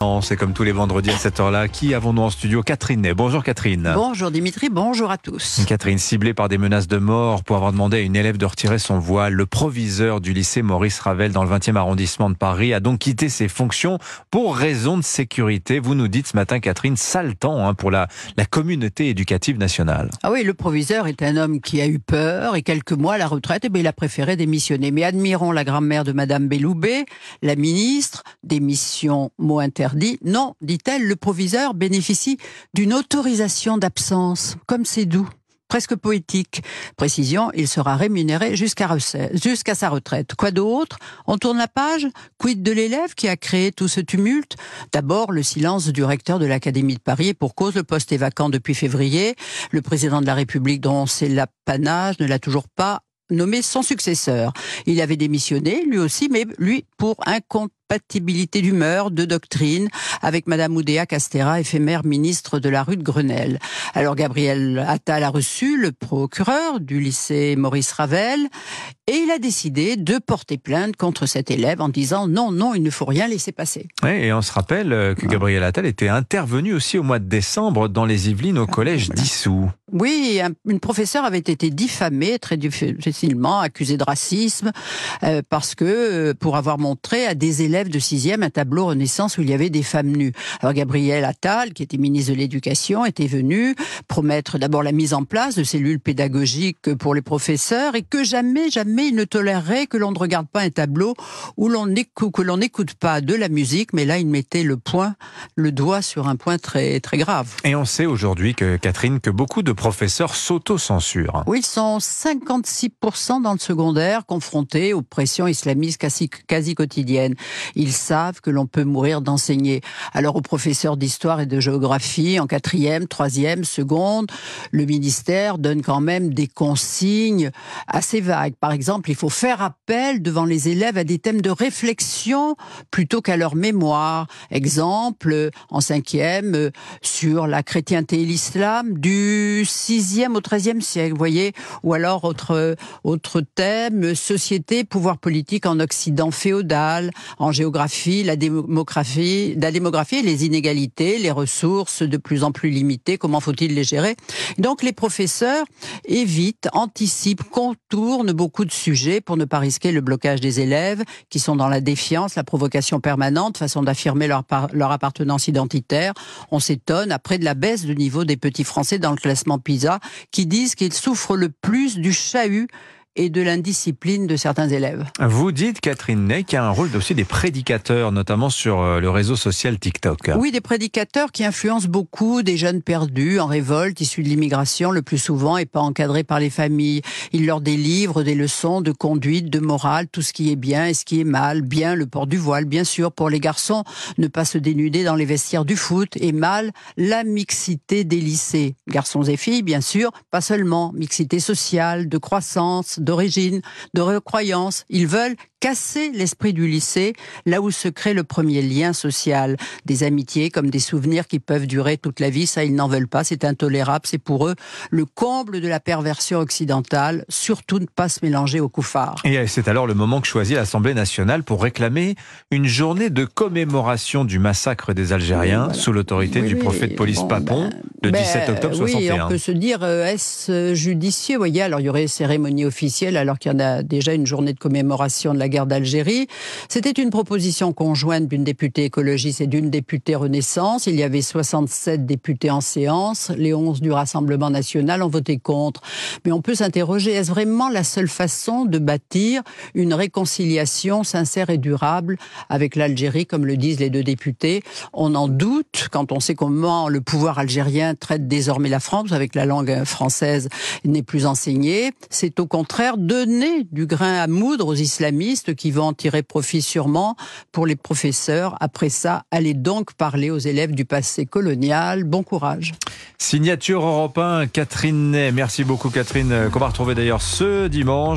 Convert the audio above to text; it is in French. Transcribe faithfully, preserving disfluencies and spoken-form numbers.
C'est comme tous les vendredis à cette heure-là. Qui avons-nous en studio? Catherine Ney. Bonjour Catherine. Bonjour Dimitri, bonjour à tous. Catherine, ciblée par des menaces de mort pour avoir demandé à une élève de retirer son voile, le proviseur du lycée Maurice Ravel dans le vingtième arrondissement de Paris a donc quitté ses fonctions pour raison de sécurité. Vous nous dites ce matin, Catherine, sale temps hein, pour la, la communauté éducative nationale. Ah oui, le proviseur est un homme qui a eu peur et quelques mois à la retraite, eh bien, il a préféré démissionner. Mais admirons la grand-mère de Madame Belloubet, la ministre, démission, mot interdit. Non, dit-elle, le proviseur bénéficie d'une autorisation d'absence. Comme c'est doux, presque poétique. Précision, il sera rémunéré jusqu'à jusqu'à sa retraite. Quoi d'autre? On tourne la page? Quid de l'élève qui a créé tout ce tumulte? D'abord, le silence du recteur de l'Académie de Paris. Pour cause, le poste est vacant depuis février. Le président de la République, dont c'est l'apanage, ne l'a toujours pas nommé son successeur. Il avait démissionné, lui aussi, mais lui, pour incompatibilité d'humeur, de doctrine, avec Madame Oudéa Castéra, éphémère ministre de la rue de Grenelle. Alors Gabriel Attal a reçu le procureur du lycée Maurice Ravel et il a décidé de porter plainte contre cet élève en disant non, non, il ne faut rien laisser passer. Oui, et on se rappelle que Gabriel Attal était intervenu aussi au mois de décembre dans les Yvelines au collège voilà. d'Issou. Oui, une professeure avait été diffamée très difficilement, accusée de racisme, euh, parce que euh, pour avoir montré à des élèves de sixième un tableau Renaissance où il y avait des femmes nues. Alors Gabriel Attal, qui était ministre de l'Éducation, était venu promettre d'abord la mise en place de cellules pédagogiques pour les professeurs et que jamais, jamais il ne tolérerait que l'on ne regarde pas un tableau où l'on écoute, que l'on n'écoute pas de la musique, mais là il mettait le point, le doigt sur un point très, très grave. Et on sait aujourd'hui que Catherine, que beaucoup de professeurs s'auto-censurent. Oui, ils sont cinquante-six pour cent dans le secondaire confrontés aux pressions islamistes quasi, quasi quotidiennes. Ils savent que l'on peut mourir d'enseigner. Alors aux professeurs d'histoire et de géographie, en quatrième, troisième, seconde, le ministère donne quand même des consignes assez vagues. Par exemple, il faut faire appel devant les élèves à des thèmes de réflexion plutôt qu'à leur mémoire. Exemple, en cinquième, sur la chrétienté et l'islam, du sixième au treizième siècle, vous voyez, ou alors autre, autre thème, société, pouvoir politique en Occident féodal, en géographie, la démographie, la démographie et les inégalités, les ressources de plus en plus limitées, comment faut-il les gérer? Donc les professeurs évitent, anticipent, contournent beaucoup de sujets pour ne pas risquer le blocage des élèves qui sont dans la défiance, la provocation permanente, façon d'affirmer leur, leur appartenance identitaire. On s'étonne après de la baisse de niveau des petits Français dans le classement PISA qui disent qu'ils souffrent le plus du chahut et de l'indiscipline de certains élèves. Vous dites, Catherine Ney, qu'il y a un rôle aussi des prédicateurs, notamment sur le réseau social TikTok. Oui, des prédicateurs qui influencent beaucoup des jeunes perdus, en révolte, issus de l'immigration le plus souvent et pas encadrés par les familles. Ils leur délivrent des leçons de conduite, de morale, tout ce qui est bien et ce qui est mal. Bien le port du voile, bien sûr, pour les garçons, ne pas se dénuder dans les vestiaires du foot, et mal la mixité des lycées. Garçons et filles, bien sûr, pas seulement. Mixité sociale, de croissance, d'origine, de recroyance. Ils veulent casser l'esprit du lycée, là où se crée le premier lien social. Des amitiés comme des souvenirs qui peuvent durer toute la vie, ça ils n'en veulent pas, c'est intolérable, c'est pour eux le comble de la perversion occidentale, surtout ne pas se mélanger aux couffards. Et c'est alors le moment que choisit l'Assemblée nationale pour réclamer une journée de commémoration du massacre des Algériens, oui, voilà. sous l'autorité oui, du préfet de police bon, Papon, ben, le ben, dix-sept octobre soixante et un. Oui, on peut se dire, euh, est-ce judicieux? Vous voyez, alors il y aurait cérémonie officielle alors qu'il y en a déjà une journée de commémoration de la guerre d'Algérie. C'était une proposition conjointe d'une députée écologiste et d'une députée Renaissance. Il y avait soixante-sept députés en séance. Les onze du Rassemblement national ont voté contre. Mais on peut s'interroger, est-ce vraiment la seule façon de bâtir une réconciliation sincère et durable avec l'Algérie, comme le disent les deux députés? On en doute quand on sait comment le pouvoir algérien traite désormais la France, avec la langue française n'est plus enseignée. C'est au contraire donner du grain à moudre aux islamistes qui vont en tirer profit sûrement pour les professeurs. Après ça, allez donc parler aux élèves du passé colonial. Bon courage. Signature Europe un, Catherine Ney. Merci beaucoup Catherine, qu'on va retrouver d'ailleurs ce dimanche.